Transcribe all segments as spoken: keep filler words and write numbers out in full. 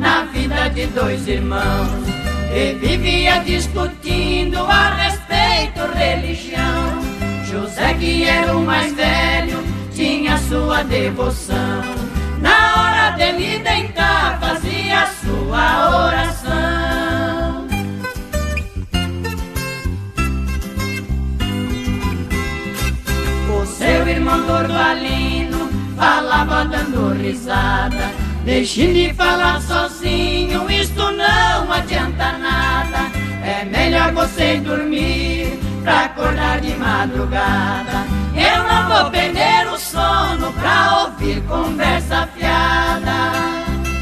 na vida de dois irmãos, e vivia discutindo a respeito religião. José, que era o mais velho, tinha sua devoção. Na hora dele deitar, fazia sua oração. O seu irmão Dorvalino falava dando risada: deixe de falar sozinho, isto não adianta nada. É melhor você dormir pra acordar de madrugada. Eu não vou perder o sono pra ouvir conversa fiada.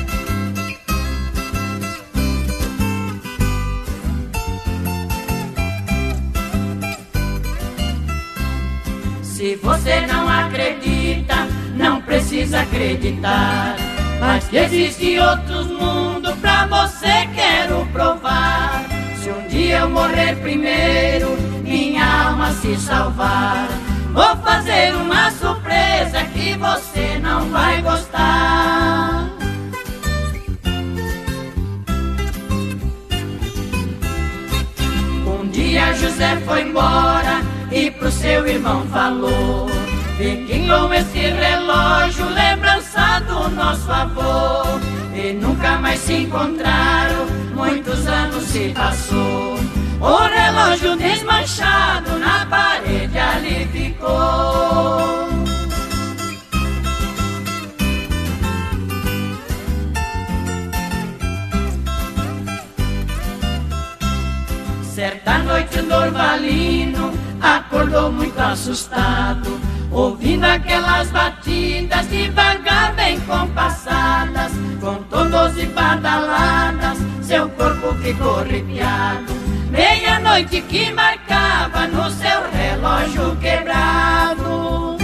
Se você não acredita, não precisa acreditar, mas que existe outros mundos pra você quero provar. Se um dia eu morrer primeiro, minha alma se salvar, vou fazer uma surpresa que você não vai gostar. Um dia José foi embora e pro seu irmão falou: fiquem com esse relógio, lembrança do nosso avô. E nunca mais se encontraram, muitos anos se passou. O relógio desmanchado na parede ali ficou. Certa noite o Dorvalino acordou muito assustado, ouvindo aquelas batidas devagar bem compassadas. Contou doze badaladas, seu corpo ficou arrepiado. Meia-noite que marcava no seu relógio quebrado.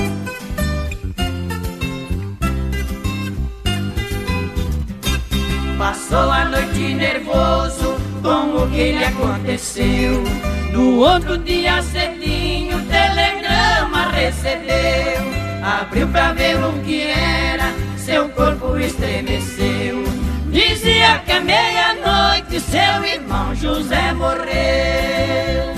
Passou a noite nervoso com o que lhe aconteceu. No outro dia cedinho, telegrama recebeu. Abriu pra ver o que era, seu corpo estremeceu. Dizia que à meia-noite seu irmão José morreu.